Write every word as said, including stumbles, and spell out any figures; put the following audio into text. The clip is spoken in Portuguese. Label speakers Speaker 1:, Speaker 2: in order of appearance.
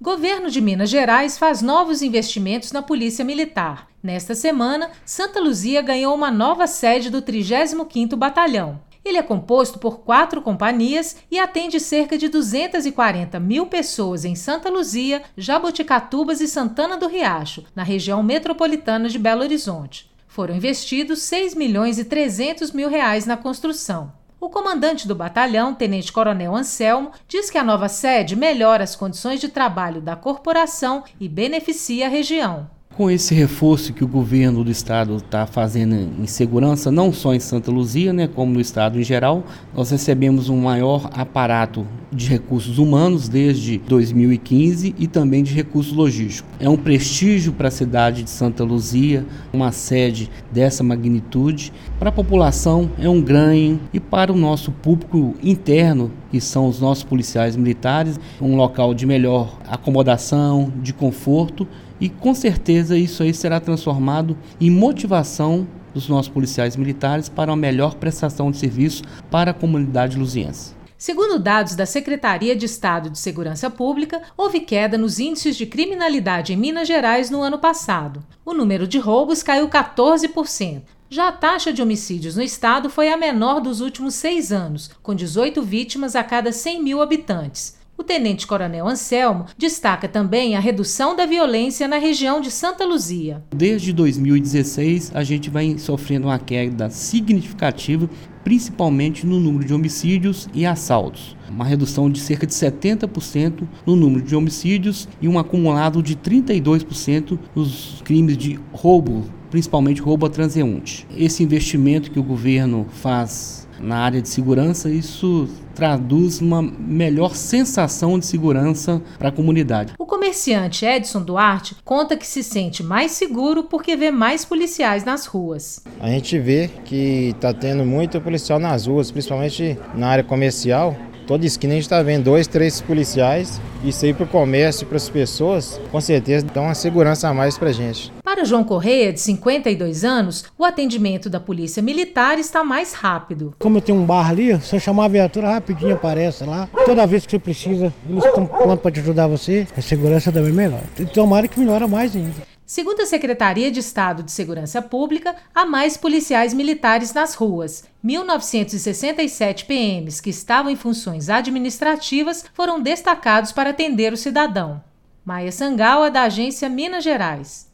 Speaker 1: Governo de Minas Gerais faz novos investimentos na Polícia Militar. Nesta semana, Santa Luzia ganhou uma nova sede do trigésimo quinto Batalhão. Ele é composto por quatro companhias e atende cerca de duzentas e quarenta mil pessoas em Santa Luzia, Jaboticatubas e Santana do Riacho, na região metropolitana de Belo Horizonte. Foram investidos seis milhões e trezentos mil reais na construção. O comandante do batalhão, tenente-coronel Anselmo, diz que a nova sede melhora as condições de trabalho da corporação e beneficia a região.
Speaker 2: Com esse reforço que o governo do estado está fazendo em segurança, não só em Santa Luzia, né, como no estado em geral, nós recebemos um maior aparato de recursos humanos desde dois mil e quinze e também de recursos logísticos. É um prestígio para a cidade de Santa Luzia, uma sede dessa magnitude. Para a população é um ganho e para o nosso público interno, que são os nossos policiais militares, um local de melhor acomodação, de conforto. E com certeza isso aí será transformado em motivação dos nossos policiais militares para uma melhor prestação de serviço para a comunidade luziense.
Speaker 1: Segundo dados da Secretaria de Estado de Segurança Pública, houve queda nos índices de criminalidade em Minas Gerais no ano passado. O número de roubos caiu quatorze por cento. Já a taxa de homicídios no estado foi a menor dos últimos seis anos, com dezoito vítimas a cada cem mil habitantes. O tenente-coronel Anselmo destaca também a redução da violência na região de Santa Luzia.
Speaker 2: Desde dois mil e dezesseis, a gente vai sofrendo uma queda significativa, principalmente no número de homicídios e assaltos. Uma redução de cerca de setenta por cento no número de homicídios e um acumulado de trinta e dois por cento nos crimes de roubo, principalmente roubo a transeunte. Esse investimento que o governo faz na área de segurança, isso traduz uma melhor sensação de segurança para a comunidade.
Speaker 1: O comerciante Edson Duarte conta que se sente mais seguro porque vê mais policiais nas ruas.
Speaker 3: A gente vê que está tendo muito policial nas ruas, principalmente na área comercial. Toda esquina a gente está vendo dois, três policiais. Isso aí para o comércio e para as pessoas, com certeza dá uma segurança a mais para a gente.
Speaker 1: Para João Correia, de cinquenta e dois anos, o atendimento da Polícia Militar está mais rápido.
Speaker 4: Como eu tenho um bar ali, se eu chamar a viatura rapidinho aparece lá. Toda vez que você precisa, eles estão prontos para te ajudar você. A segurança também melhora. E tomara que melhora mais ainda.
Speaker 1: Segundo a Secretaria de Estado de Segurança Pública, há mais policiais militares nas ruas. mil novecentos e sessenta e sete P Ms que estavam em funções administrativas foram destacados para atender o cidadão. Maia Sangawa, da Agência Minas Gerais.